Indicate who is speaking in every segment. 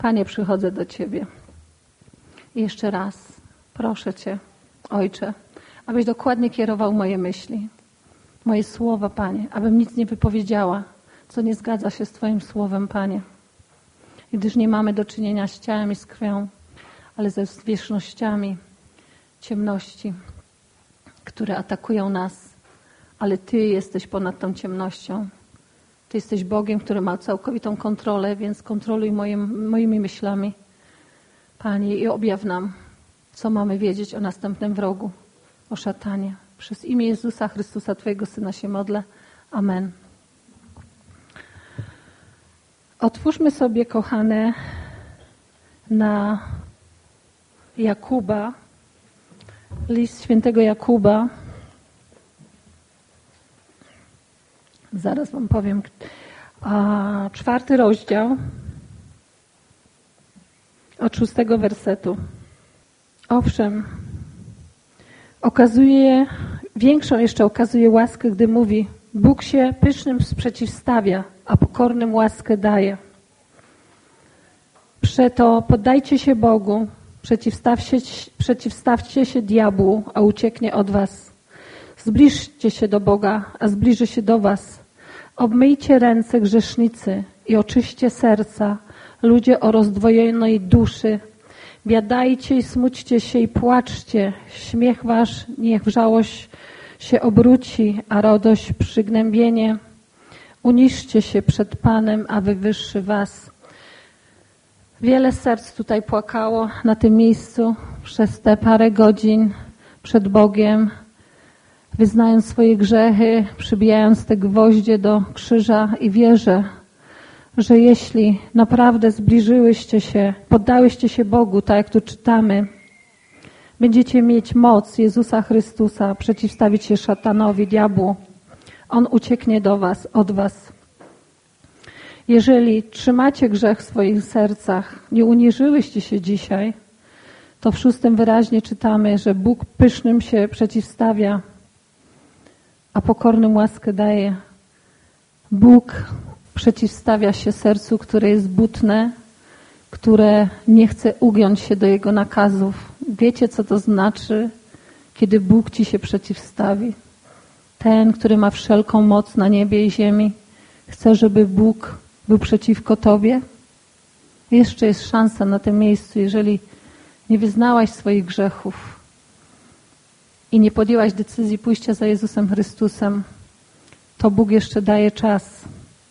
Speaker 1: Panie, przychodzę do Ciebie. I jeszcze raz proszę Cię, Ojcze, abyś dokładnie kierował moje myśli, moje słowa, Panie, abym nic nie wypowiedziała, co nie zgadza się z Twoim słowem, Panie. Gdyż nie mamy do czynienia z ciałem i z krwią, ale ze zwierzchnościami ciemności, które atakują nas. Ale Ty jesteś ponad tą ciemnością. Ty jesteś Bogiem, który ma całkowitą kontrolę, więc kontroluj moimi myślami, Panie, i objaw nam, co mamy wiedzieć o następnym wrogu, o szatanie. Przez imię Jezusa Chrystusa, Twojego Syna się modlę. Amen. Otwórzmy sobie, kochane, na Jakuba, list świętego Jakuba. Zaraz wam powiem. 4 rozdział od 6 wersetu. Owszem, większą jeszcze okazuje łaskę, gdy mówi: Bóg się pysznym sprzeciwstawia, a pokornym łaskę daje. Przeto poddajcie się Bogu, przeciwstawcie się diabłu, a ucieknie od was. Zbliżcie się do Boga, a zbliży się do was. Obmyjcie ręce, grzesznicy, i oczyście serca, ludzie o rozdwojonej duszy. Biadajcie i smućcie się i płaczcie. Śmiech wasz niech w żałość się obróci, a radość przygnębienie. Uniżcie się przed Panem, a wywyższy was. Wiele serc tutaj płakało na tym miejscu przez te parę godzin przed Bogiem, wyznając swoje grzechy, przybijając te gwoździe do krzyża, i wierzę, że jeśli naprawdę zbliżyłyście się, poddałyście się Bogu, tak jak tu czytamy, będziecie mieć moc Jezusa Chrystusa przeciwstawić się szatanowi, diabłu. On ucieknie do was, od was. Jeżeli trzymacie grzech w swoich sercach, nie uniżyłyście się dzisiaj, to w 6 wyraźnie czytamy, że Bóg pysznym się przeciwstawia, a pokornym łaskę daje. Bóg przeciwstawia się sercu, które jest butne, które nie chce ugiąć się do Jego nakazów. Wiecie, co to znaczy, kiedy Bóg ci się przeciwstawi? Ten, który ma wszelką moc na niebie i ziemi, chce, żeby Bóg był przeciwko tobie? Jeszcze jest szansa na tym miejscu, jeżeli nie wyznałaś swoich grzechów i nie podjęłaś decyzji pójścia za Jezusem Chrystusem, to Bóg jeszcze daje czas.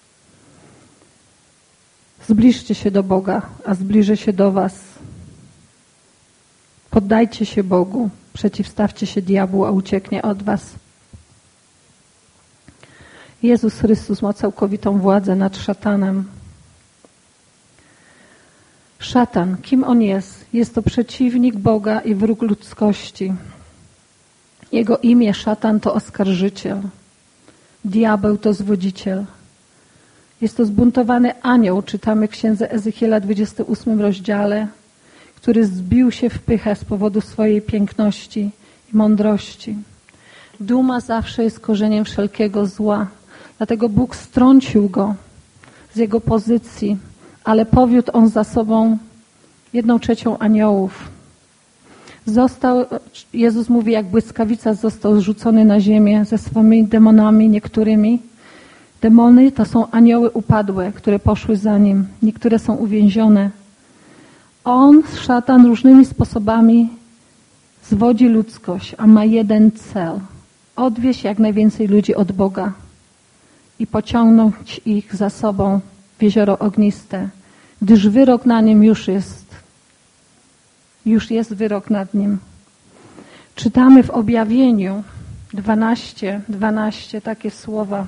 Speaker 1: Zbliżcie się do Boga, a zbliży się do was. Poddajcie się Bogu, przeciwstawcie się diabłu, a ucieknie od was. Jezus Chrystus ma całkowitą władzę nad szatanem. Szatan, kim on jest? Jest to przeciwnik Boga i wróg ludzkości. Jego imię szatan to oskarżyciel. Diabeł to zwodziciel. Jest to zbuntowany anioł, czytamy w księdze Ezechiela 28 rozdziale, który zbił się w pychę z powodu swojej piękności i mądrości. Duma zawsze jest korzeniem wszelkiego zła. Dlatego Bóg strącił go z jego pozycji, ale powiódł on za sobą 1/3 aniołów. Jezus mówi, jak błyskawica został zrzucony na ziemię ze swoimi demonami niektórymi. Demony to są anioły upadłe, które poszły za nim. Niektóre są uwięzione. On, szatan, różnymi sposobami zwodzi ludzkość, a ma jeden cel. Odwieźć jak najwięcej ludzi od Boga i pociągnąć ich za sobą w jezioro ogniste, gdyż wyrok na nim już jest wyrok nad nim. Czytamy w Objawieniu 12 takie słowa.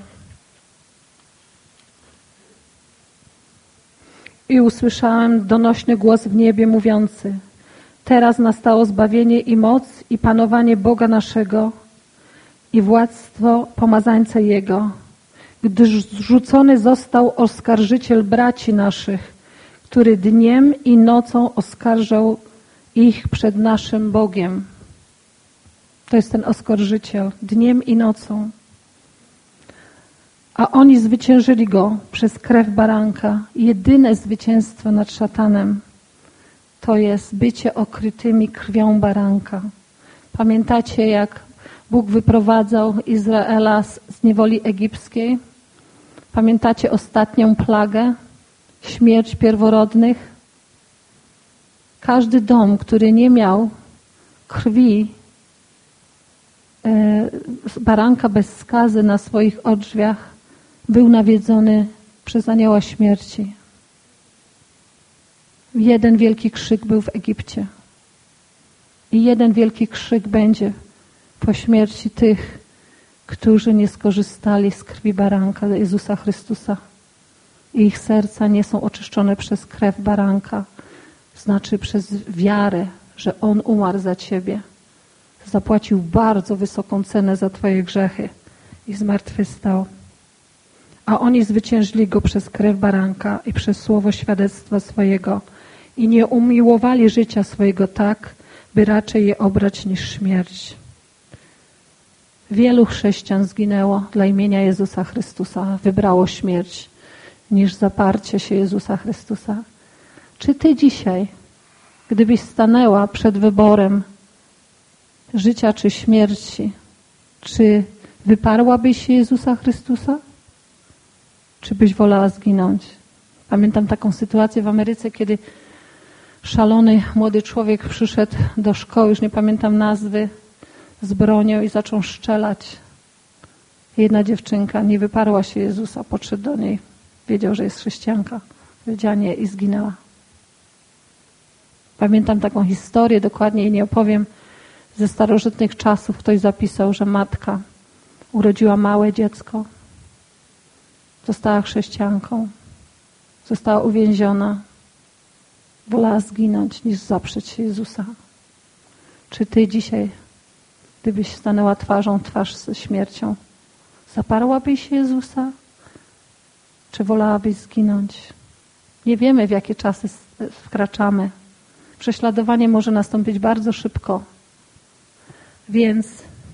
Speaker 1: I usłyszałem donośny głos w niebie mówiący: teraz nastało zbawienie i moc i panowanie Boga naszego i władztwo pomazańca Jego, gdyż zrzucony został oskarżyciel braci naszych, który dniem i nocą oskarżał ich przed naszym Bogiem. To jest ten oskarżyciel, dniem i nocą. A oni zwyciężyli go przez krew baranka. Jedyne zwycięstwo nad szatanem to jest bycie okrytymi krwią baranka. Pamiętacie, jak Bóg wyprowadzał Izraela z niewoli egipskiej? Pamiętacie ostatnią plagę? Śmierć pierworodnych? Każdy dom, który nie miał krwi baranka bez skazy na swoich odrzwiach, był nawiedzony przez anioła śmierci. Jeden wielki krzyk był w Egipcie. I jeden wielki krzyk będzie po śmierci tych, którzy nie skorzystali z krwi baranka Jezusa Chrystusa. I ich serca nie są oczyszczone przez krew baranka, znaczy przez wiarę, że On umarł za ciebie. Zapłacił bardzo wysoką cenę za twoje grzechy i zmartwychwstał. A oni zwyciężyli go przez krew baranka i przez słowo świadectwa swojego i nie umiłowali życia swojego tak, by raczej je obrać niż śmierć. Wielu chrześcijan zginęło dla imienia Jezusa Chrystusa, wybrało śmierć niż zaparcie się Jezusa Chrystusa. Czy ty dzisiaj, gdybyś stanęła przed wyborem życia czy śmierci, czy wyparłabyś się Jezusa Chrystusa? Czy byś wolała zginąć? Pamiętam taką sytuację w Ameryce, kiedy szalony młody człowiek przyszedł do szkoły, już nie pamiętam nazwy, z bronią i zaczął strzelać. Jedna dziewczynka nie wyparła się Jezusa, podszedł do niej, wiedział, że jest chrześcijanka, powiedziała nie i zginęła. Pamiętam taką historię, dokładnie jej nie opowiem, ze starożytnych czasów. Ktoś zapisał, że matka urodziła małe dziecko, została chrześcijanką, została uwięziona, wolała zginąć niż zaprzeć się Jezusa. Czy ty dzisiaj, gdybyś stanęła twarzą w twarz ze śmiercią, zaparłabyś się Jezusa? Czy wolałabyś zginąć? Nie wiemy, w jakie czasy wkraczamy. Prześladowanie może nastąpić bardzo szybko. Więc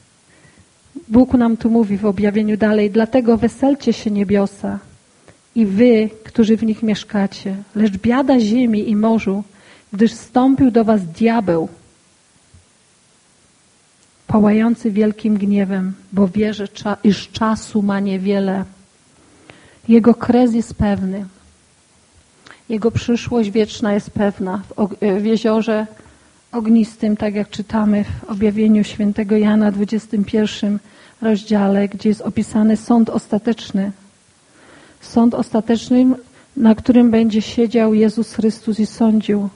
Speaker 1: Bóg nam tu mówi w objawieniu dalej, dlatego weselcie się niebiosa i wy, którzy w nich mieszkacie, lecz biada ziemi i morzu, gdyż zstąpił do was diabeł, pałający wielkim gniewem, bo wie, iż czasu ma niewiele. Jego kres jest pewny. Jego przyszłość wieczna jest pewna. W jeziorze ognistym, tak jak czytamy w objawieniu świętego Jana, 21 rozdziale, gdzie jest opisany sąd ostateczny. Sąd ostateczny, na którym będzie siedział Jezus Chrystus i sądził.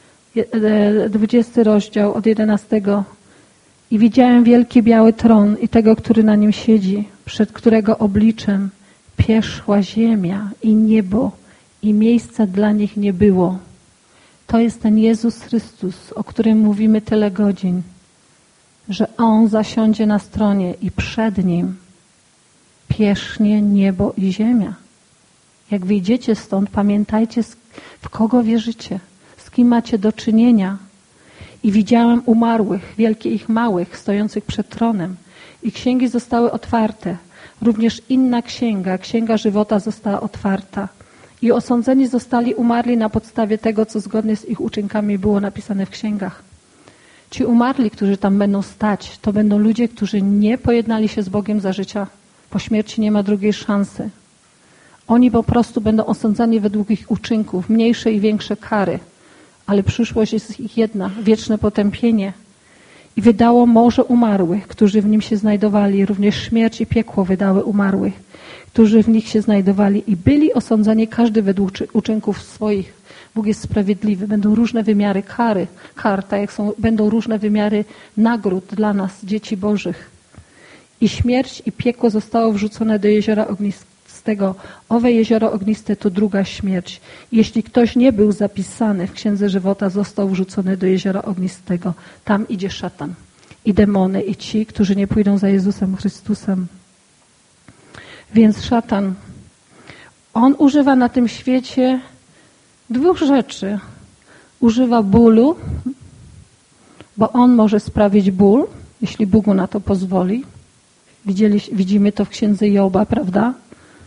Speaker 1: 20 rozdział od 11. I widziałem wielki biały tron i tego, który na nim siedzi, przed którego obliczem pierzchła ziemia i niebo i miejsca dla nich nie było. To jest ten Jezus Chrystus, o którym mówimy tyle godzin, że On zasiądzie na stronie i przed Nim pierzchnie niebo i ziemia. Jak wyjdziecie stąd, pamiętajcie, w kogo wierzycie, z kim macie do czynienia. I widziałem umarłych, wielkich i małych, stojących przed tronem. I księgi zostały otwarte. Również inna księga, księga żywota została otwarta. I osądzeni zostali umarli na podstawie tego, co zgodnie z ich uczynkami było napisane w księgach. Ci umarli, którzy tam będą stać, to będą ludzie, którzy nie pojednali się z Bogiem za życia. Po śmierci nie ma drugiej szansy. Oni po prostu będą osądzani według ich uczynków, mniejsze i większe kary. Ale przyszłość jest ich jedna, wieczne potępienie. I wydało morze umarłych, którzy w nim się znajdowali. Również śmierć i piekło wydały umarłych, którzy w nich się znajdowali. I byli osądzani każdy według uczynków swoich. Bóg jest sprawiedliwy. Będą różne wymiary kar, tak jak będą różne wymiary nagród dla nas, dzieci Bożych. I śmierć i piekło zostało wrzucone do jeziora ognistego. Owe jezioro ogniste to druga śmierć. Jeśli ktoś nie był zapisany w Księdze Żywota, został wrzucony do jeziora ognistego. Tam idzie szatan i demony i ci, którzy nie pójdą za Jezusem Chrystusem. Więc szatan, on używa na tym świecie dwóch rzeczy. Używa bólu, bo on może sprawić ból, jeśli Bóg mu na to pozwoli. Widzimy to w Księdze Joba, prawda?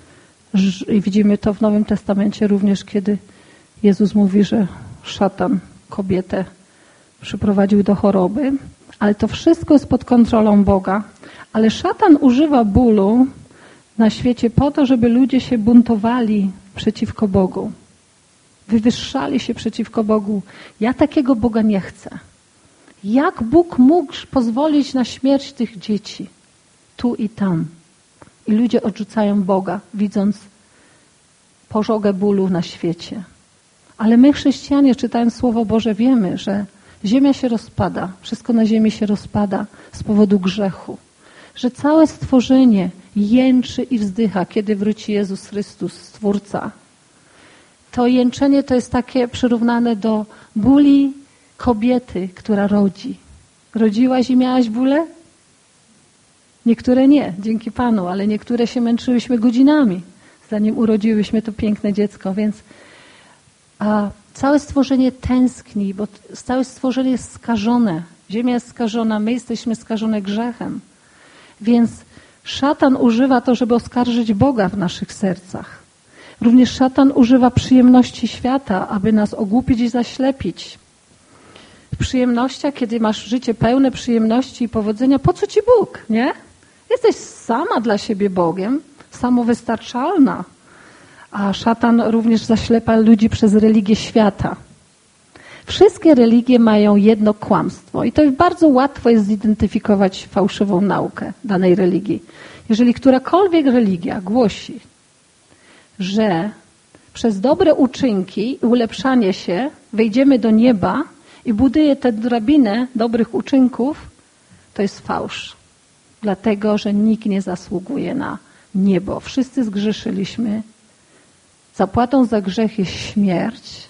Speaker 1: I widzimy to w Nowym Testamencie również, kiedy Jezus mówi, że szatan kobietę przyprowadził do choroby. Ale to wszystko jest pod kontrolą Boga. Ale szatan używa bólu na świecie po to, żeby ludzie się buntowali przeciwko Bogu. Wywyższali się przeciwko Bogu. Ja takiego Boga nie chcę. Jak Bóg mógł pozwolić na śmierć tych dzieci? Tu i tam. I ludzie odrzucają Boga, widząc pożogę bólu na świecie. Ale my, chrześcijanie, czytając Słowo Boże, wiemy, że ziemia się rozpada. Wszystko na ziemi się rozpada z powodu grzechu. Że całe stworzenie jęczy i wzdycha, kiedy wróci Jezus Chrystus, Stwórca. To jęczenie to jest takie przyrównane do bóli kobiety, która rodzi. Rodziłaś i miałaś bóle? Niektóre nie, dzięki Panu, ale niektóre się męczyłyśmy godzinami, zanim urodziłyśmy to piękne dziecko, więc całe stworzenie tęskni, bo całe stworzenie jest skażone. Ziemia jest skażona, my jesteśmy skażone grzechem. Więc szatan używa to, żeby oskarżyć Boga w naszych sercach. Również szatan używa przyjemności świata, aby nas ogłupić i zaślepić. W przyjemnościach, kiedy masz życie pełne przyjemności i powodzenia, po co ci Bóg, nie? Jesteś sama dla siebie Bogiem, samowystarczalna. A szatan również zaślepa ludzi przez religię świata. Wszystkie religie mają jedno kłamstwo i to bardzo łatwo jest zidentyfikować fałszywą naukę danej religii. Jeżeli którakolwiek religia głosi, że przez dobre uczynki i ulepszanie się wejdziemy do nieba i buduje tę drabinę dobrych uczynków, to jest fałsz. Dlatego, że nikt nie zasługuje na niebo. Wszyscy zgrzeszyliśmy. Zapłatą za grzech jest śmierć.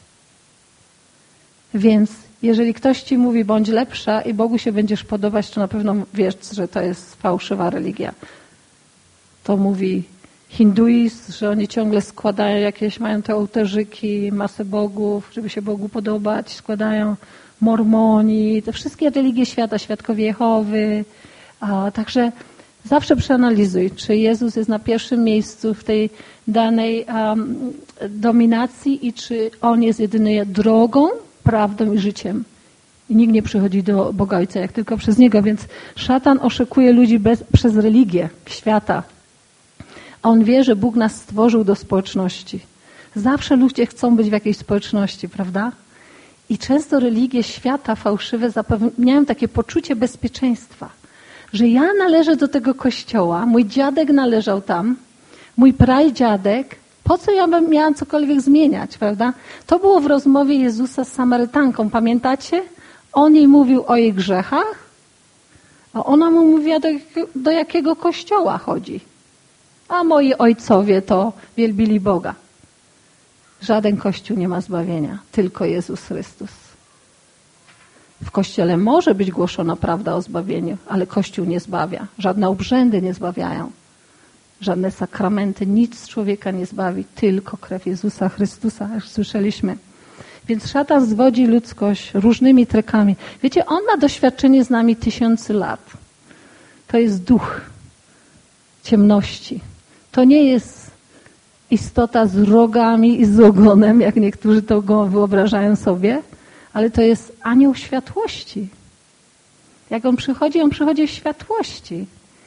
Speaker 1: Więc jeżeli ktoś ci mówi, bądź lepsza i Bogu się będziesz podobać, to na pewno wiesz, że to jest fałszywa religia. To mówi hinduizm, że oni ciągle składają jakieś, mają te ołtarzyki, masę bogów, żeby się Bogu podobać, składają mormoni, te wszystkie religie świata, świadkowie Jehowy. Także zawsze przeanalizuj, czy Jezus jest na pierwszym miejscu w tej danej dominacji i czy On jest jedynie drogą, prawdą i życiem. I nikt nie przychodzi do Boga Ojca, jak tylko przez Niego. Więc szatan oszukuje ludzi przez religię świata. A on wie, że Bóg nas stworzył do społeczności. Zawsze ludzie chcą być w jakiejś społeczności, prawda? I często religie świata fałszywe zapewniają takie poczucie bezpieczeństwa, że ja należę do tego kościoła, mój dziadek należał tam, mój pradziadek, po co ja miałam cokolwiek zmieniać, prawda? To było w rozmowie Jezusa z Samarytanką, pamiętacie? On jej mówił o jej grzechach, a ona mu mówiła, do jakiego kościoła chodzi. A moi ojcowie to wielbili Boga. Żaden kościół nie ma zbawienia, tylko Jezus Chrystus. W kościele może być głoszona prawda o zbawieniu, ale kościół nie zbawia. Żadne obrzędy nie zbawiają. Żadne sakramenty, nic człowieka nie zbawi, tylko krew Jezusa Chrystusa, jak słyszeliśmy. Więc szatan zwodzi ludzkość różnymi trykami. Wiecie, on ma doświadczenie z nami 1000 lat. To jest duch ciemności. To nie jest istota z rogami i z ogonem, jak niektórzy to go wyobrażają sobie, ale to jest anioł światłości. Jak on przychodzi w światłości.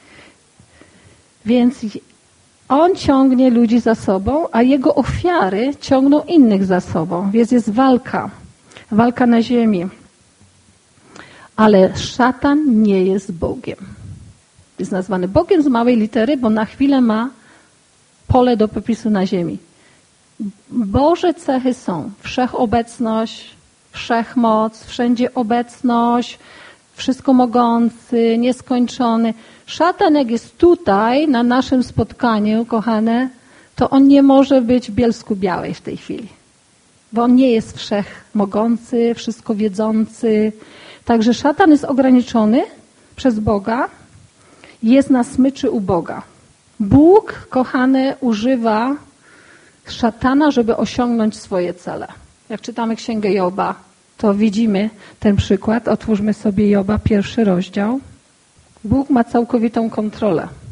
Speaker 1: Więc on ciągnie ludzi za sobą, a jego ofiary ciągną innych za sobą. Więc jest walka. Walka na ziemi. Ale szatan nie jest Bogiem. Jest nazwany Bogiem z małej litery, bo na chwilę ma pole do popisu na ziemi. Boże cechy są wszechobecność, wszechmoc, wszędzie obecność, wszystko mogący, nieskończony. Szatan, jak jest tutaj, na naszym spotkaniu, kochane, to on nie może być w Bielsku Białej w tej chwili. Bo on nie jest wszechmogący, wszystko wiedzący. Także szatan jest ograniczony przez Boga, jest na smyczy u Boga. Bóg, kochane, używa szatana, żeby osiągnąć swoje cele. Jak czytamy Księgę Joba, to widzimy ten przykład. Otwórzmy sobie Joba, 1 rozdział. Bóg ma całkowitą kontrolę.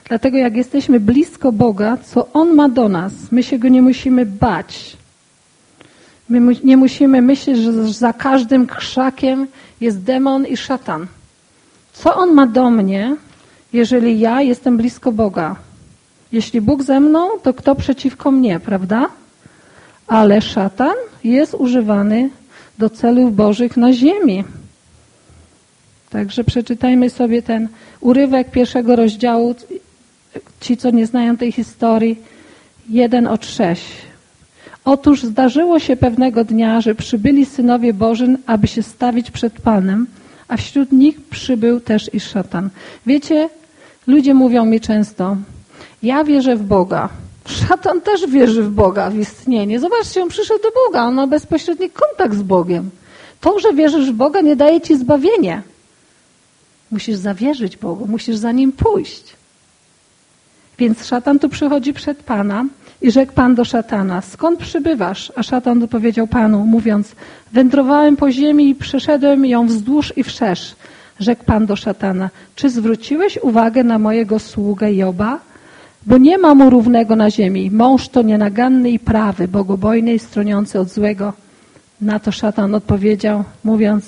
Speaker 1: Dlatego jak jesteśmy blisko Boga, co On ma do nas, my się Go nie musimy bać. My nie musimy myśleć, że za każdym krzakiem jest demon i szatan. Co On ma do mnie, jeżeli ja jestem blisko Boga? Jeśli Bóg ze mną, to kto przeciwko mnie, prawda? Ale szatan jest używany do celów Bożych na ziemi. Także przeczytajmy sobie ten urywek 1 rozdziału, ci, co nie znają tej historii, 1-6. Otóż zdarzyło się pewnego dnia, że przybyli synowie Boży, aby się stawić przed Panem, a wśród nich przybył też i szatan. Wiecie, ludzie mówią mi często, ja wierzę w Boga. Szatan też wierzy w Boga, w istnienie. Zobaczcie, on przyszedł do Boga, on ma bezpośredni kontakt z Bogiem. To, że wierzysz w Boga, nie daje ci zbawienie. Musisz zawierzyć Bogu, musisz za Nim pójść. Więc szatan tu przychodzi przed Pana i rzekł Pan do szatana, skąd przybywasz? A szatan odpowiedział Panu, mówiąc, wędrowałem po ziemi i przeszedłem ją wzdłuż i wszerz. Rzekł Pan do szatana, czy zwróciłeś uwagę na mojego sługę Joba? Bo nie ma mu równego na ziemi. Mąż to nienaganny i prawy, bogobojny i stroniący od złego. Na to szatan odpowiedział, mówiąc,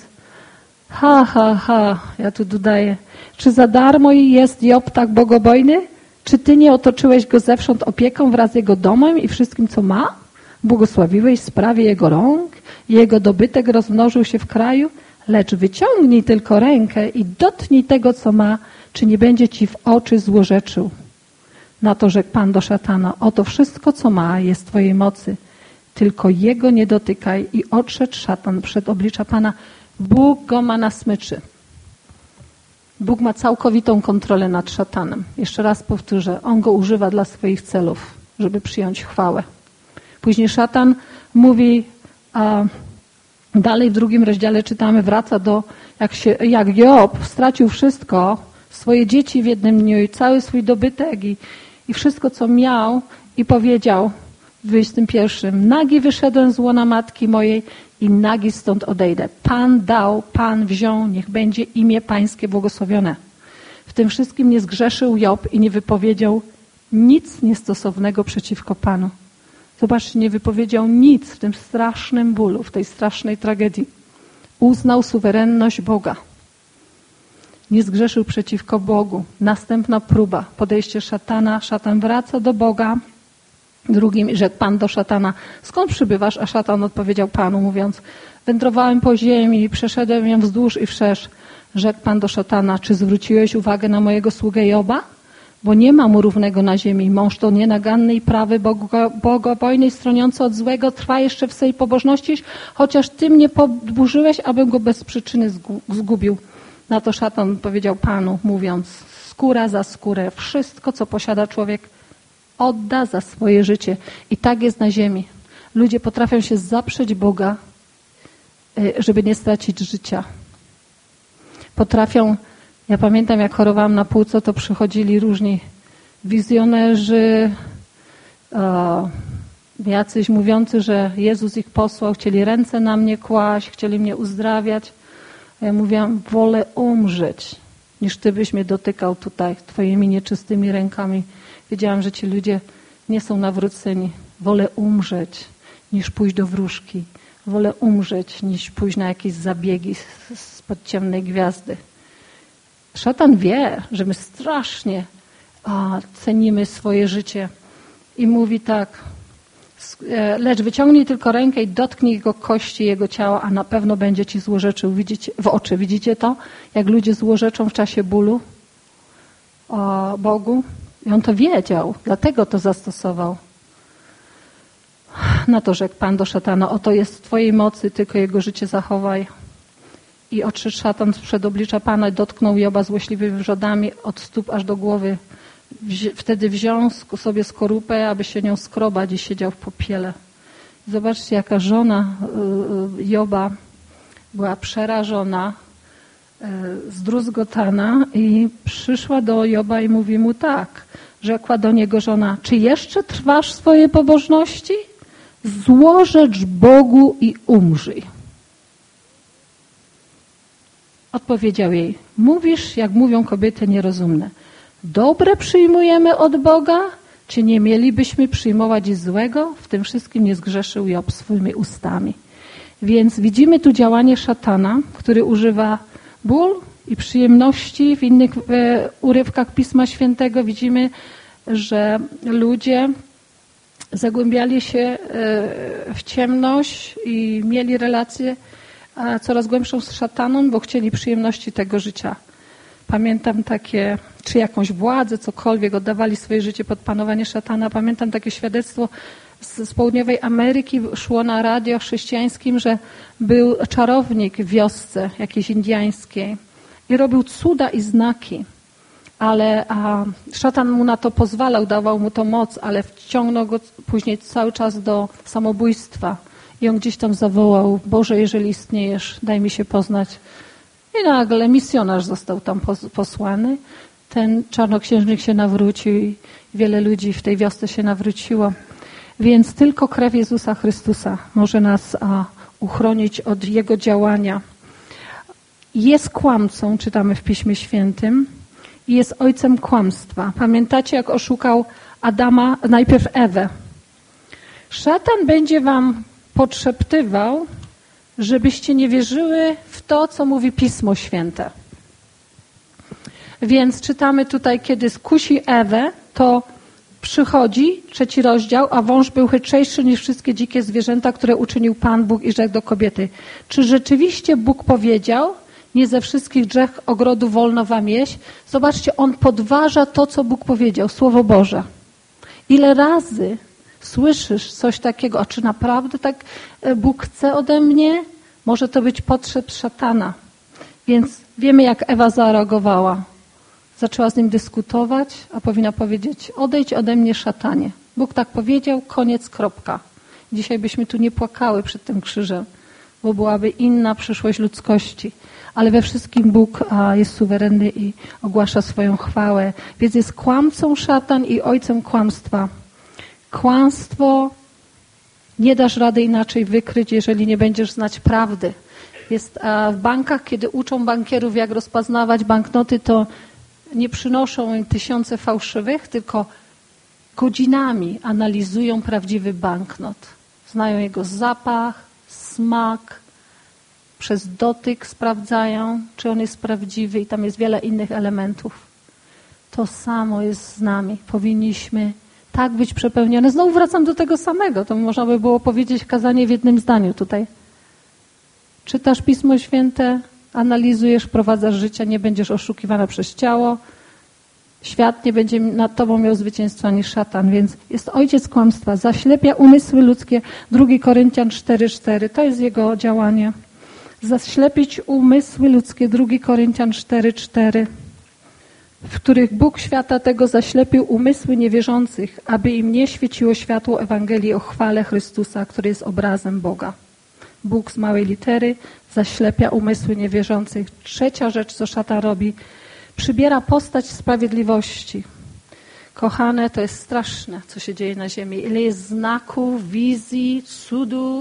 Speaker 1: ja tu dodaję, czy za darmo jest Job tak bogobojny? Czy ty nie otoczyłeś go zewsząd opieką wraz z jego domem i wszystkim, co ma? Błogosławiłeś sprawie jego rąk i jego dobytek rozmnożył się w kraju? Lecz wyciągnij tylko rękę i dotknij tego, co ma, czy nie będzie ci w oczy złorzeczył. Na to rzekł Pan do szatana, oto wszystko, co ma, jest w twojej mocy. Tylko jego nie dotykaj. I odszedł szatan przed oblicza Pana. Bóg go ma na smyczy. Bóg ma całkowitą kontrolę nad szatanem. Jeszcze raz powtórzę, on go używa dla swoich celów, żeby przyjąć chwałę. Później szatan mówi, a dalej w 2 rozdziale czytamy, wraca do, jak Job stracił wszystko, swoje dzieci w jednym dniu i cały swój dobytek i wszystko, co miał i powiedział w 21. Nagi wyszedłem z łona matki mojej i nagi stąd odejdę. Pan dał, Pan wziął, niech będzie imię Pańskie błogosławione. W tym wszystkim nie zgrzeszył Job i nie wypowiedział nic niestosownego przeciwko Panu. Zobaczcie, nie wypowiedział nic w tym strasznym bólu, w tej strasznej tragedii. Uznał suwerenność Boga. Nie zgrzeszył przeciwko Bogu. Następna próba, podejście szatana. Szatan wraca do Boga. Drugim rzekł Pan do szatana, skąd przybywasz? A szatan odpowiedział Panu, mówiąc, wędrowałem po ziemi i przeszedłem ją wzdłuż i wszerz. Rzekł Pan do szatana, czy zwróciłeś uwagę na mojego sługę Joba? Bo nie ma mu równego na ziemi. Mąż to nienaganny i prawy, bogobojny i stroniący od złego, trwa jeszcze w swej pobożności, chociaż ty mnie podburzyłeś, abym go bez przyczyny zgubił. Na to szatan powiedział Panu, mówiąc, skóra za skórę, wszystko, co posiada człowiek, odda za swoje życie. I tak jest na ziemi. Ludzie potrafią się zaprzeć Boga, żeby nie stracić życia. Potrafią, ja pamiętam jak chorowałam na płuco, to przychodzili różni wizjonerzy, jacyś mówiący, że Jezus ich posłał, chcieli ręce na mnie kłaść, chcieli mnie uzdrawiać. A ja mówiłam, wolę umrzeć, niż Ty byś mnie dotykał tutaj Twoimi nieczystymi rękami. Wiedziałam, że ci ludzie nie są nawróceni. Wolę umrzeć, niż pójść do wróżki. Wolę umrzeć, niż pójść na jakieś zabiegi spod ciemnej gwiazdy. Szatan wie, że my strasznie cenimy swoje życie. I mówi tak, lecz wyciągnij tylko rękę i dotknij jego kości, jego ciała, a na pewno będzie ci złorzeczył w oczy. Widzicie to? Jak ludzie złorzeczą w czasie bólu o Bogu. I on to wiedział, dlatego to zastosował. Na to rzekł Pan do szatana, oto jest w twojej mocy, tylko jego życie zachowaj. I odszedł szatan sprzed oblicza Pana, dotknął Joba złośliwymi wrzodami od stóp aż do głowy. Wtedy wziął sobie skorupę, aby się nią skrobać i siedział w popiele. Zobaczcie, jaka żona Joba była przerażona, zdruzgotana i przyszła do Joba i mówi mu tak. Rzekła do niego żona, czy jeszcze trwasz w swojej pobożności? Złorzecz Bogu i umrzyj. Odpowiedział jej, mówisz, jak mówią kobiety nierozumne. dobre przyjmujemy od Boga, czy nie mielibyśmy przyjmować złego? W tym wszystkim nie zgrzeszył Job swoimi ustami. Więc widzimy tu działanie szatana, który używa ból i przyjemności. W innych urywkach Pisma Świętego widzimy, że ludzie zagłębiali się w ciemność i mieli relację coraz głębszą z szatanem, bo chcieli przyjemności tego życia. Pamiętam takie, czy jakąś władzę, cokolwiek, oddawali swoje życie pod panowanie szatana. Pamiętam takie świadectwo z południowej Ameryki, szło na radio chrześcijańskim, że był czarownik w wiosce jakiejś indyjskiej i robił cuda i znaki. Ale szatan mu na to pozwalał, dawał mu to moc, ale wciągnął go później cały czas do samobójstwa. I on gdzieś tam zawołał: Boże, jeżeli istniejesz, daj mi się poznać. I nagle misjonarz został tam posłany. Ten czarnoksiężnik się nawrócił i wiele ludzi w tej wiosce się nawróciło. Więc tylko krew Jezusa Chrystusa może nas uchronić od Jego działania. Jest kłamcą, czytamy w Piśmie Świętym, i jest ojcem kłamstwa. Pamiętacie, jak oszukał Adama, najpierw Ewę? Szatan będzie wam podszeptywał, żebyście nie wierzyły w to, co mówi Pismo Święte. Więc czytamy tutaj, kiedy skusi Ewę, to przychodzi, 3 rozdział, a wąż był chytrzejszy niż wszystkie dzikie zwierzęta, które uczynił Pan Bóg i rzekł do kobiety: czy rzeczywiście Bóg powiedział, nie ze wszystkich drzew ogrodu wolno wam jeść? Zobaczcie, on podważa to, co Bóg powiedział, Słowo Boże. Ile razy słyszysz coś takiego, a czy naprawdę tak Bóg chce ode mnie? Może to być potrzeb szatana. Więc wiemy, jak Ewa zareagowała. Zaczęła z nim dyskutować, a powinna powiedzieć: odejdź ode mnie, szatanie. Bóg tak powiedział, koniec, kropka. Dzisiaj byśmy tu nie płakały przed tym krzyżem, bo byłaby inna przyszłość ludzkości. Ale we wszystkim Bóg jest suwerenny i ogłasza swoją chwałę. Więc jest kłamcą szatan i ojcem kłamstwa. Kłamstwo nie dasz rady inaczej wykryć, jeżeli nie będziesz znać prawdy. Jest w bankach, kiedy uczą bankierów, jak rozpoznawać banknoty, to nie przynoszą im tysiące fałszywych, tylko godzinami analizują prawdziwy banknot. Znają jego zapach, smak, przez dotyk sprawdzają, czy on jest prawdziwy i tam jest wiele innych elementów. To samo jest z nami. Powinniśmy tak być przepełnione. Znowu wracam do tego samego. To można by było powiedzieć kazanie w jednym zdaniu tutaj. Czytasz Pismo Święte, analizujesz, prowadzasz życie, nie będziesz oszukiwana przez ciało. Świat nie będzie nad tobą miał zwycięstwa niż szatan, więc jest ojciec kłamstwa. Zaślepia umysły ludzkie. 2 Koryntian 4:4. To jest jego działanie. Zaślepić umysły ludzkie. 2 Koryntian 4:4. W których Bóg świata tego zaślepił umysły niewierzących, aby im nie świeciło światło Ewangelii o chwale Chrystusa, który jest obrazem Boga. Bóg z małej litery zaślepia umysły niewierzących. 3. rzecz, co szatan robi, przybiera postać sprawiedliwości. Kochane, to jest straszne, co się dzieje na ziemi. Ile jest znaków, wizji, cudów,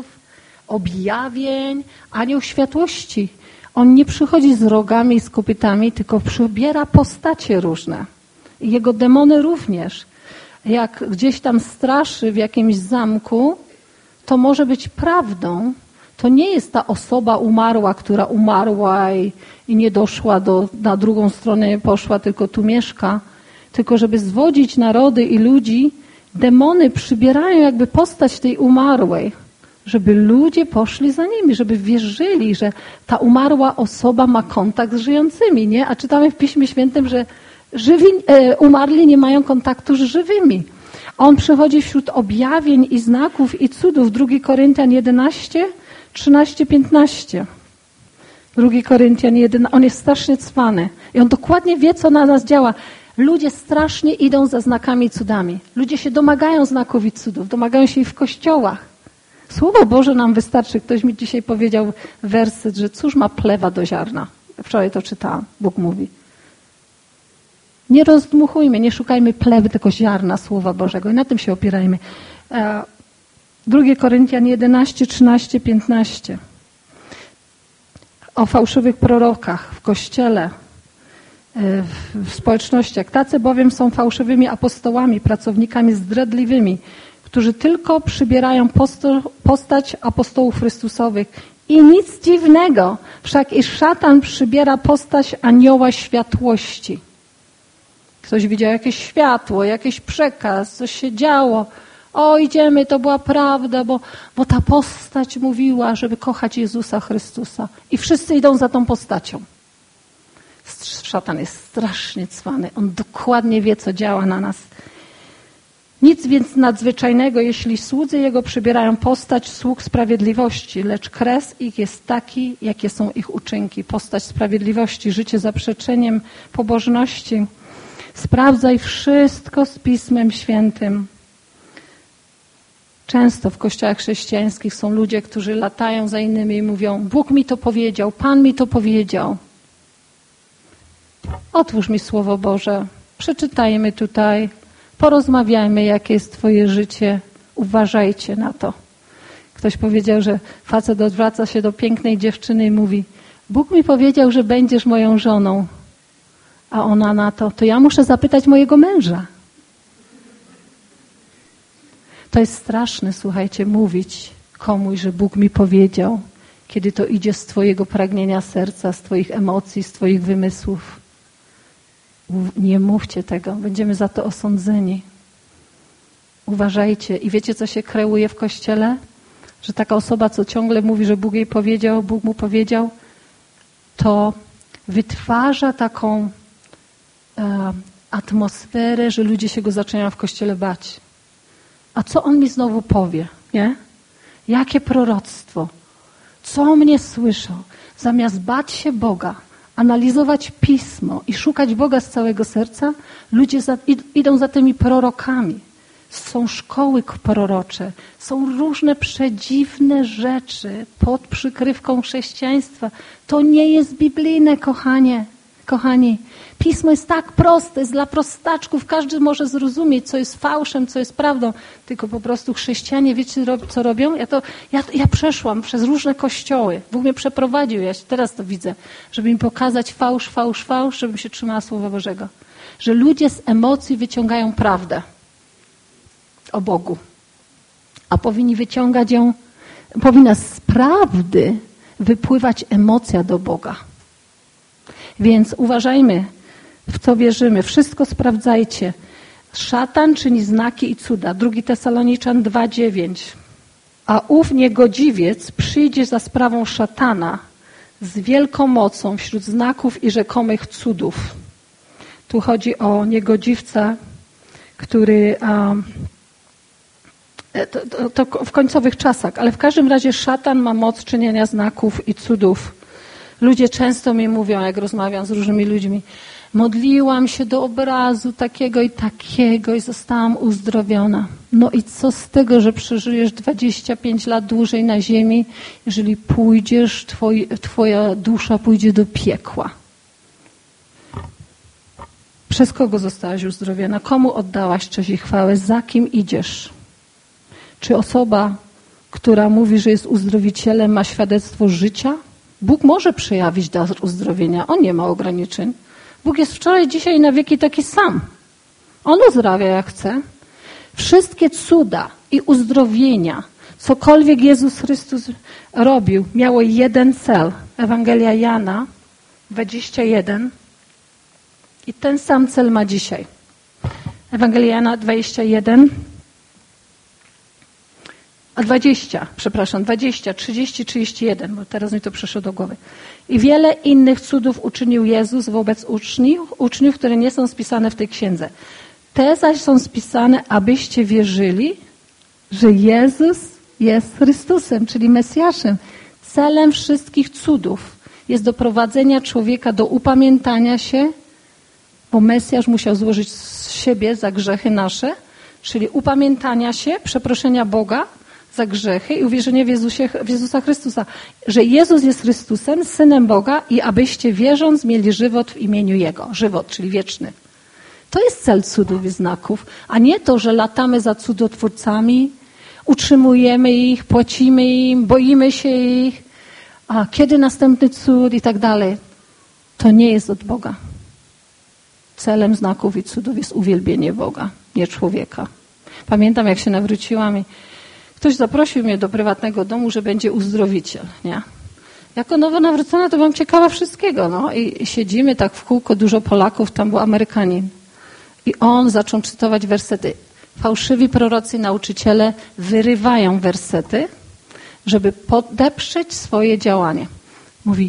Speaker 1: objawień, anioł światłości. On nie przychodzi z rogami i z kopytami, tylko przybiera postacie różne. I jego demony również. Jak gdzieś tam straszy w jakimś zamku, to może być prawdą. To nie jest ta osoba umarła, która umarła i nie doszła na drugą stronę, nie poszła, tylko tu mieszka. Tylko żeby zwodzić narody i ludzi, demony przybierają jakby postać tej umarłej. Żeby ludzie poszli za nimi, żeby wierzyli, że ta umarła osoba ma kontakt z żyjącymi, nie? A czytamy w Piśmie Świętym, że umarli nie mają kontaktu z żywymi. A on przychodzi wśród objawień i znaków i cudów. 2 Koryntian 11, 13, 15. 2 Koryntian 1, on jest strasznie cwany. I on dokładnie wie, co na nas działa. Ludzie strasznie idą za znakami i cudami. Ludzie się domagają znaków i cudów, domagają się ich w kościołach. Słowo Boże nam wystarczy. Ktoś mi dzisiaj powiedział werset, że cóż ma plewa do ziarna. Wczoraj to czytałam. Bóg mówi. Nie rozdmuchujmy, nie szukajmy plewy, tylko ziarna Słowa Bożego. I na tym się opierajmy. 2 Koryntian 11, 13, 15. O fałszywych prorokach w Kościele. w społecznościach. Tacy bowiem są fałszywymi apostołami, pracownikami zdradliwymi, którzy tylko przybierają postać apostołów Chrystusowych. I nic dziwnego, wszak i szatan przybiera postać anioła światłości. Ktoś widział jakieś światło, jakiś przekaz, coś się działo. O, idziemy, to była prawda, bo ta postać mówiła, żeby kochać Jezusa Chrystusa. I wszyscy idą za tą postacią. Szatan jest strasznie cwany. On dokładnie wie, co działa na nas. Nic więc nadzwyczajnego, jeśli słudzy Jego przybierają postać sług sprawiedliwości, lecz kres ich jest taki, jakie są ich uczynki. Postać sprawiedliwości, życie zaprzeczeniem pobożności. Sprawdzaj wszystko z Pismem Świętym. Często w kościołach chrześcijańskich są ludzie, którzy latają za innymi i mówią: Bóg mi to powiedział, Pan mi to powiedział. Otwórz mi Słowo Boże, przeczytajmy tutaj, porozmawiajmy, jakie jest Twoje życie, uważajcie na to. Ktoś powiedział, że facet odwraca się do pięknej dziewczyny i mówi: Bóg mi powiedział, że będziesz moją żoną. A ona na to: to ja muszę zapytać mojego męża. To jest straszne, słuchajcie, mówić komuś, że Bóg mi powiedział, kiedy to idzie z Twojego pragnienia serca, z Twoich emocji, z Twoich wymysłów. Nie mówcie tego, będziemy za to osądzeni. Uważajcie. I wiecie, co się kreuje w Kościele? Że taka osoba, co ciągle mówi, że Bóg jej powiedział, Bóg mu powiedział, to wytwarza taką atmosferę, że ludzie się go zaczynają w Kościele bać. A co on mi znowu powie? Nie? Jakie proroctwo? Co mnie słyszał? Zamiast bać się Boga, analizować Pismo i szukać Boga z całego serca, ludzie idą za tymi prorokami. Są szkoły prorocze, są różne przedziwne rzeczy pod przykrywką chrześcijaństwa. To nie jest biblijne, kochani. Pismo jest tak proste, jest dla prostaczków. Każdy może zrozumieć, co jest fałszem, co jest prawdą. Tylko po prostu chrześcijanie, wiecie, co robią? Ja przeszłam przez różne kościoły. Bóg mnie przeprowadził, ja teraz to widzę, żeby mi pokazać fałsz, żebym się trzymała Słowa Bożego. Że ludzie z emocji wyciągają prawdę o Bogu. A powinni wyciągać ją, powinna z prawdy wypływać emocja do Boga. Więc uważajmy, w co wierzymy. Wszystko sprawdzajcie. Szatan czyni znaki i cuda. 2 Tesaloniczan 2:9. A ów niegodziwiec przyjdzie za sprawą szatana z wielką mocą wśród znaków i rzekomych cudów. Tu chodzi o niegodziwca, który to w końcowych czasach, ale w każdym razie szatan ma moc czynienia znaków i cudów. Ludzie często mi mówią, jak rozmawiam z różnymi ludźmi: modliłam się do obrazu takiego i zostałam uzdrowiona. No i co z tego, że przeżyjesz 25 lat dłużej na ziemi, jeżeli pójdziesz, twoja dusza pójdzie do piekła? Przez kogo zostałaś uzdrowiona? Komu oddałaś cześć i chwałę? Za kim idziesz? Czy osoba, która mówi, że jest uzdrowicielem, ma świadectwo życia? Bóg może przejawić dar uzdrowienia. On nie ma ograniczeń. Bóg jest wczoraj, dzisiaj i na wieki taki sam. On uzdrawia jak chce. Wszystkie cuda i uzdrowienia, cokolwiek Jezus Chrystus robił, miało jeden cel. Ewangelia Jana 21. I ten sam cel ma dzisiaj. Ewangelia Jana 21. 20, 30, 31, bo teraz mi to przyszło do głowy. I wiele innych cudów uczynił Jezus wobec uczniów, które nie są spisane w tej księdze. Te zaś są spisane, abyście wierzyli, że Jezus jest Chrystusem, czyli Mesjaszem. Celem wszystkich cudów jest doprowadzenia człowieka do upamiętania się, bo Mesjasz musiał złożyć z siebie za grzechy nasze, czyli upamiętania się, przeproszenia Boga za grzechy i uwierzenie w Jezusa Chrystusa. Że Jezus jest Chrystusem, Synem Boga i abyście wierząc mieli żywot w imieniu Jego. Żywot, czyli wieczny. To jest cel cudów i znaków, a nie to, że latamy za cudotwórcami, utrzymujemy ich, płacimy im, boimy się ich, a kiedy następny cud i tak dalej. To nie jest od Boga. celem znaków i cudów jest uwielbienie Boga, nie człowieka. Pamiętam, jak się nawróciłam i ktoś zaprosił mnie do prywatnego domu, że będzie uzdrowiciel, nie? Jako nowo nawrócona to byłam ciekawa wszystkiego, no. I siedzimy tak w kółko, dużo Polaków, tam był Amerykanin. I on zaczął czytować wersety. Fałszywi prorocy i nauczyciele wyrywają wersety, żeby podeprzeć swoje działanie. Mówi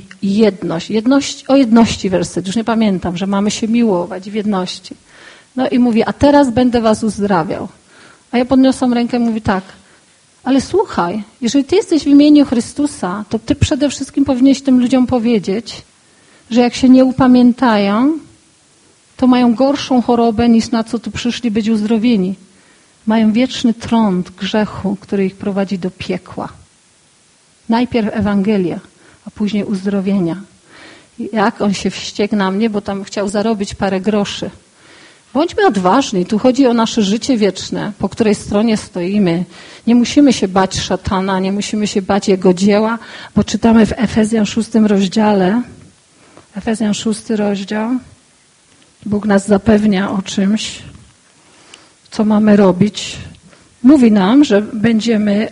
Speaker 1: o jedności werset, już nie pamiętam, że mamy się miłować w jedności. No i mówi, a teraz będę was uzdrawiał. A ja podniosłam rękę i mówi tak, ale słuchaj, jeżeli ty jesteś w imieniu Chrystusa, to ty przede wszystkim powinieneś tym ludziom powiedzieć, że jak się nie upamiętają, to mają gorszą chorobę niż na co tu przyszli być uzdrowieni. Mają wieczny trąd grzechu, który ich prowadzi do piekła. Najpierw Ewangelia, a później uzdrowienia. I jak on się wściekł na mnie, bo tam chciał zarobić parę groszy. Bądźmy odważni, tu chodzi o nasze życie wieczne, po której stronie stoimy. Nie musimy się bać szatana, nie musimy się bać jego dzieła, bo czytamy w Efezjan 6 rozdziale. Efezjan 6 rozdział. Bóg nas zapewnia o czymś, co mamy robić. Mówi nam, że będziemy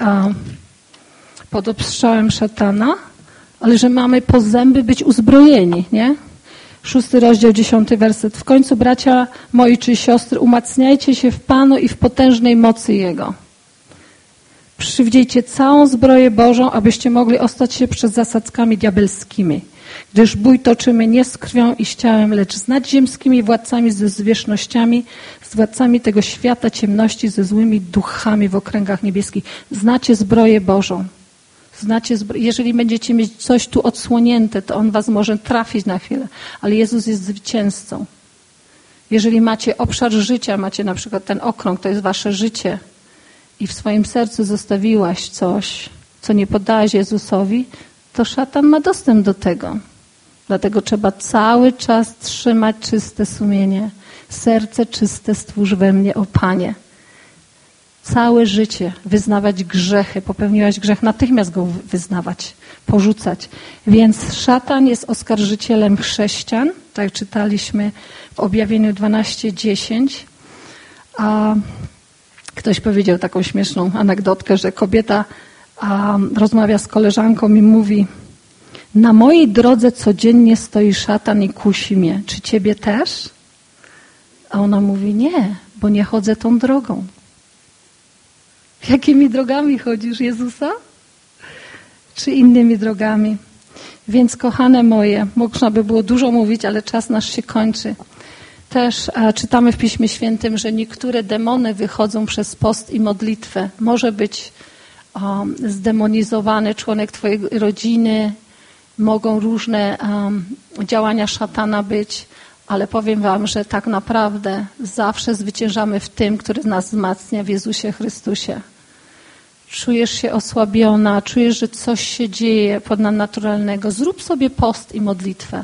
Speaker 1: pod obstrzałem szatana, ale że mamy po zęby być uzbrojeni, nie? 6 rozdział, 10 werset. W końcu, bracia moi czy siostry, umacniajcie się w Panu i w potężnej mocy Jego. Przywdziejcie całą zbroję Bożą, abyście mogli ostać się przed zasadzkami diabelskimi. Gdyż bój toczymy nie z krwią i z ciałem, lecz z nadziemskimi władcami, ze zwierzchnościami, z władcami tego świata ciemności, ze złymi duchami w okręgach niebieskich. Znacie zbroję Bożą. Jeżeli będziecie mieć coś tu odsłonięte, to on was może trafić na chwilę, ale Jezus jest zwycięzcą. Jeżeli macie obszar życia, macie na przykład ten okrąg, to jest wasze życie i w swoim sercu zostawiłaś coś, co nie poddałaś Jezusowi, to szatan ma dostęp do tego. Dlatego trzeba cały czas trzymać czyste sumienie. Serce czyste stwórz we mnie, o Panie. Całe życie wyznawać grzechy. Popełniłaś grzech, natychmiast go wyznawać, porzucać. Więc szatan jest oskarżycielem chrześcijan, tak czytaliśmy w Objawieniu 12:10. A ktoś powiedział taką śmieszną anegdotkę, że kobieta rozmawia z koleżanką i mówi: na mojej drodze codziennie stoi szatan i kusi mnie. Czy ciebie też? A ona mówi: nie, bo nie chodzę tą drogą. Jakimi drogami chodzisz, Jezusa? Czy innymi drogami? Więc, kochane moje, można by było dużo mówić, ale czas nasz się kończy. Też czytamy w Piśmie Świętym, że niektóre demony wychodzą przez post i modlitwę. Może być zdemonizowany członek twojej rodziny, mogą różne działania szatana być, ale powiem wam, że tak naprawdę zawsze zwyciężamy w tym, który nas wzmacnia, w Jezusie Chrystusie. Czujesz się osłabiona, czujesz, że coś się dzieje ponadnaturalnego. Zrób sobie post i modlitwę.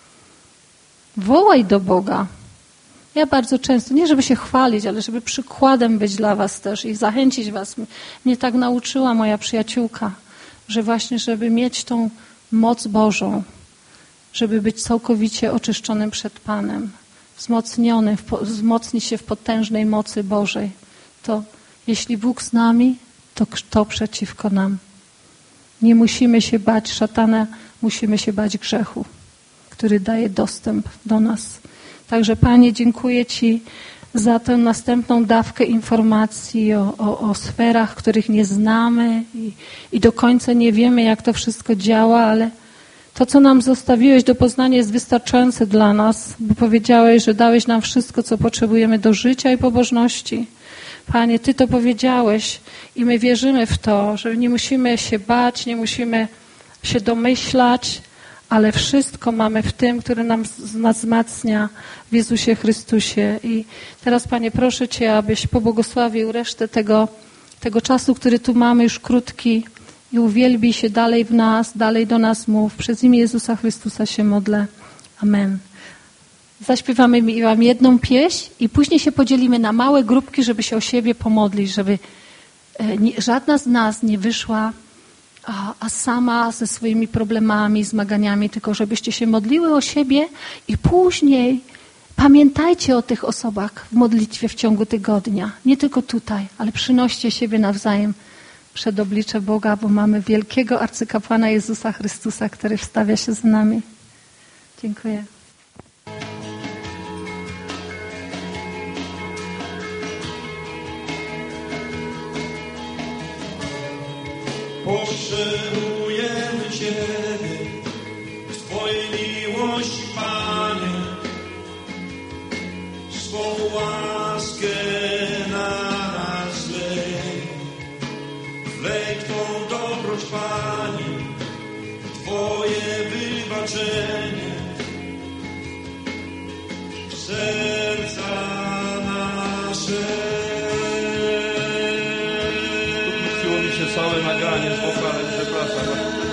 Speaker 1: Wołaj do Boga. Ja bardzo często, nie żeby się chwalić, ale żeby przykładem być dla was też i zachęcić was. Mnie tak nauczyła moja przyjaciółka, że właśnie, żeby mieć tą moc Bożą, żeby być całkowicie oczyszczonym przed Panem, wzmocnionym, wzmocnić się w potężnej mocy Bożej, to jeśli Bóg z nami, to kto przeciwko nam? Nie musimy się bać szatana, musimy się bać grzechu, który daje dostęp do nas. Także Panie, dziękuję Ci za tę następną dawkę informacji o sferach, których nie znamy i do końca nie wiemy, jak to wszystko działa, ale to, co nam zostawiłeś do poznania, jest wystarczające dla nas, bo powiedziałeś, że dałeś nam wszystko, co potrzebujemy do życia i pobożności. Panie, Ty to powiedziałeś i my wierzymy w to, że nie musimy się bać, nie musimy się domyślać, ale wszystko mamy w tym, który nas wzmacnia w Jezusie Chrystusie. I teraz, Panie, proszę Cię, abyś pobłogosławił resztę tego czasu, który tu mamy, już krótki, i uwielbij się dalej w nas, dalej do nas mów. Przez imię Jezusa Chrystusa się modlę. Amen. Zaśpiewamy wam jedną pieśń i później się podzielimy na małe grupki, żeby się o siebie pomodlić, żeby żadna z nas nie wyszła a sama ze swoimi problemami, zmaganiami, tylko żebyście się modliły o siebie i później Pamiętajcie o tych osobach w modlitwie w ciągu tygodnia. Nie tylko tutaj, ale przynoście siebie nawzajem przed oblicze Boga, bo mamy wielkiego arcykapłana Jezusa Chrystusa, który wstawia się z nami. Dziękuję.
Speaker 2: Potrzebujemy Ciebie, Twojej miłości, Panie, swą łaskę na nas lej. Wlej Twą dobroć, Panie, Twoje wybaczenie w serca nasze.
Speaker 3: Całe nagranie z wokalem, przepraszam,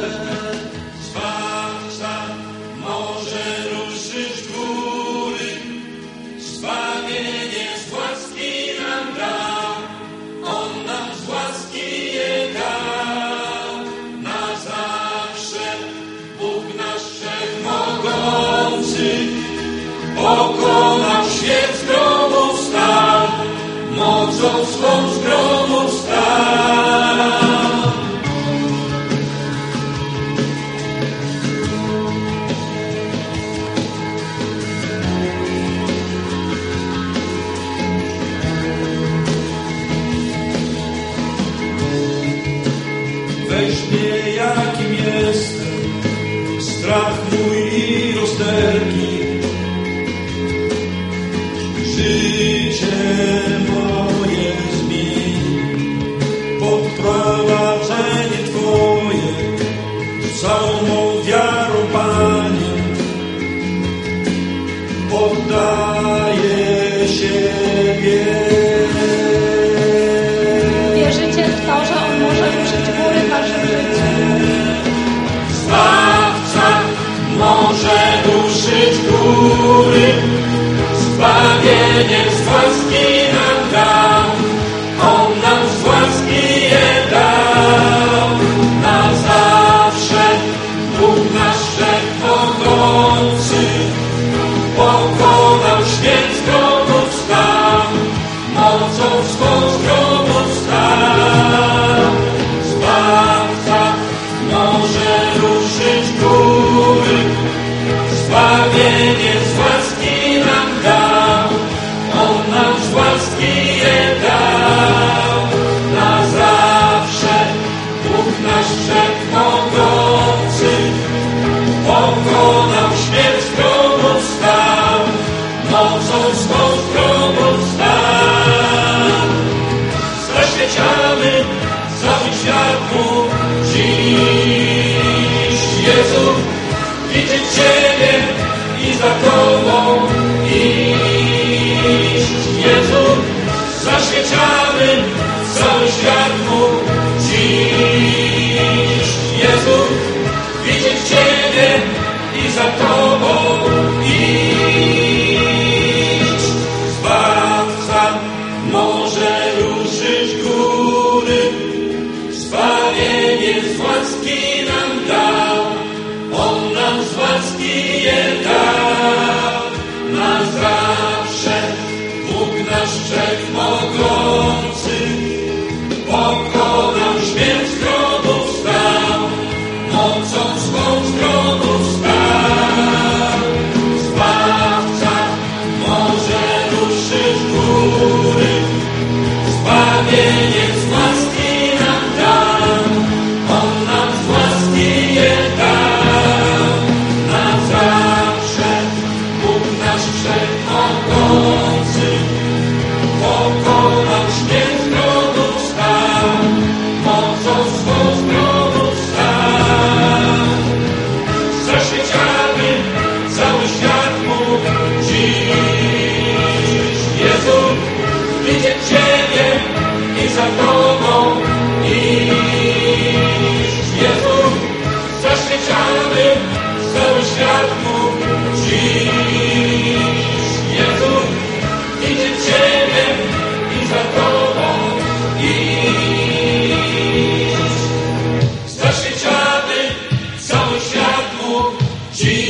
Speaker 2: Zbawca może ruszyć w góry, zbawienie z łaski nam dał, On nam z łaski je dał, na zawsze Bóg nasz wszechmogący, pokonał świat z grobu wstał, mocą swą z grobu wstał. Weź mnie, jakim jestem, strach mój i rozterki, życie moje zmień, podprowadzenie Twoje, z całą mą wiarą, Panie, poddaję siebie.
Speaker 1: Wierzycie w to, że On może ruszyć góry w waszym życiu?
Speaker 2: Zbawca może ruszyć góry, zbawienie z łaski nam dał, On nam z łaski je dał, na zawsze Bóg nasz wszechmogący, pokonał śmierć z grobu wstał, mocą swą z grobu wstał. Zbawca może ruszyć góry, zbawienie z łaski nam dał, On nam z łaski je dał, na zawsze Bóg nasz wszechmogący, pokonał śmierć z grobu wstał, mocą swą z grobu wstał. Zaświeciamy cały świat Mu dziś, Jezu, widzieć Ciebie i za Tobą iść. Jezu, zaświeciamy cały świat Mu dziś, Jezu, widzieć Ciebie i za Tobą iść. Zbawca może ruszyć góry, zbawienie z łaski nam dał, On nam z łaski je dał, na zawsze Bóg nasz wszechmogący, pokonał śmierć z grobu wstał, mocą swą z grobu wstał. Zbawca może ruszyć góry, zbawienie z łaski nam dał, On nam z łaski je dał, na zawsze Bóg nasz wszechmogący, pokonał śmierć z grobu wstał, mocą swą z grobu wstał. Zaświeciamy cały świat Mu dziś, Jezu, widzieć Ciebie i za Tobą iść. Jezu, zaświeciamy cały świat Mu dziś, Jezu, widzieć Ciebie i za Tobą iść. Zaświeciamy cały świat Mu dziś.